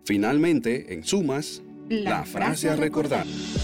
Finalmente, en sumas, la frase a recordar.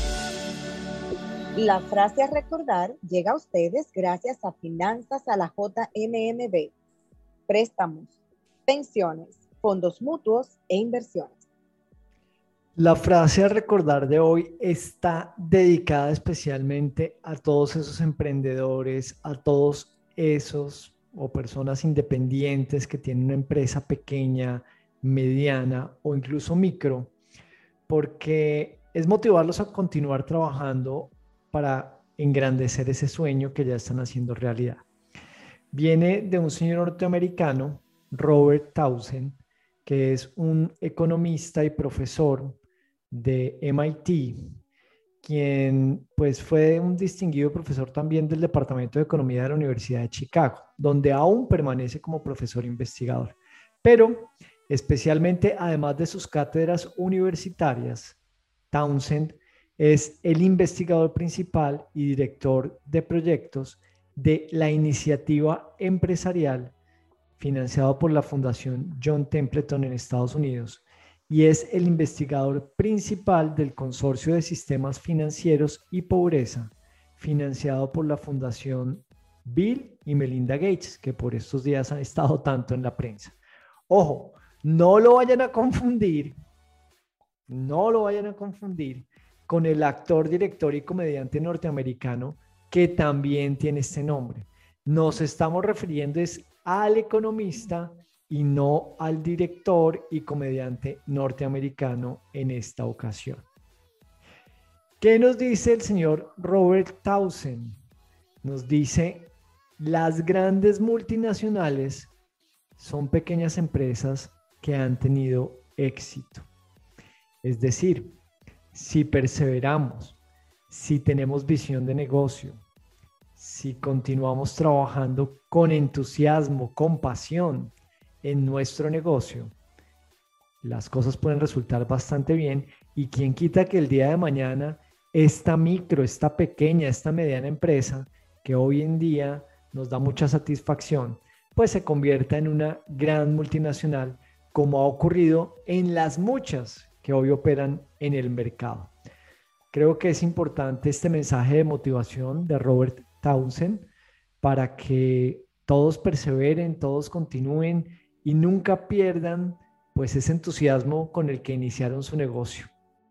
La frase a recordar llega a ustedes gracias a Finanzas a la JMMB, préstamos, pensiones, fondos mutuos e inversiones. La frase a recordar de hoy está dedicada especialmente a todos esos emprendedores, a todos esos o personas independientes que tienen una empresa pequeña, mediana o incluso micro, porque es motivarlos a continuar trabajando para engrandecer ese sueño que ya están haciendo realidad. Viene de un señor norteamericano, Robert Townsend, que es un economista y profesor de MIT, quien pues fue un distinguido profesor también del Departamento de Economía de la Universidad de Chicago, donde aún permanece como profesor investigador. Pero especialmente, además de sus cátedras universitarias, Townsend es el investigador principal y director de proyectos de la iniciativa empresarial financiado por la Fundación John Templeton en Estados Unidos, y es el investigador principal del Consorcio de Sistemas Financieros y Pobreza, financiado por la Fundación Bill y Melinda Gates, que por estos días han estado tanto en la prensa. Ojo, no lo vayan a confundir con el actor, director y comediante norteamericano que también tiene este nombre. Nos estamos refiriendo al economista y no al director y comediante norteamericano en esta ocasión. ¿Qué nos dice el señor Robert Townsend? Nos dice: las grandes multinacionales son pequeñas empresas que han tenido éxito. Es decir, si perseveramos, si tenemos visión de negocio, si continuamos trabajando con entusiasmo, con pasión en nuestro negocio, las cosas pueden resultar bastante bien, y quién quita que el día de mañana esta micro, esta pequeña, esta mediana empresa que hoy en día nos da mucha satisfacción, pues se convierta en una gran multinacional, como ha ocurrido en las muchas que hoy operan en el mercado. Creo que es importante este mensaje de motivación de Robert Townsend para que todos perseveren, todos continúen y nunca pierdan pues ese entusiasmo con el que iniciaron su negocio.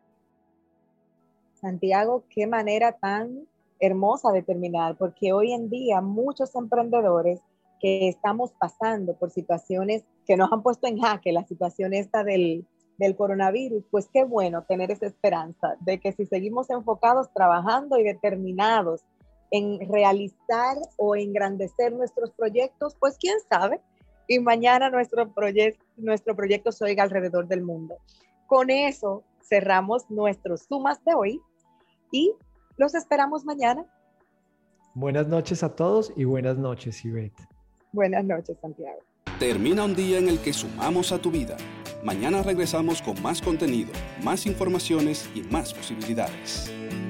Santiago, qué manera tan hermosa de terminar, porque hoy en día muchos emprendedores que estamos pasando por situaciones que nos han puesto en jaque, la situación esta del coronavirus, pues qué bueno tener esa esperanza de que si seguimos enfocados, trabajando y determinados en realizar o engrandecer nuestros proyectos, pues quién sabe, y mañana nuestro proyecto se oiga alrededor del mundo. Con eso cerramos nuestros sumas de hoy y los esperamos mañana. Buenas noches a todos y buenas noches, Ivette. Buenas noches, Santiago. Termina un día en el que sumamos a tu vida. Mañana regresamos con más contenido, más informaciones y más posibilidades.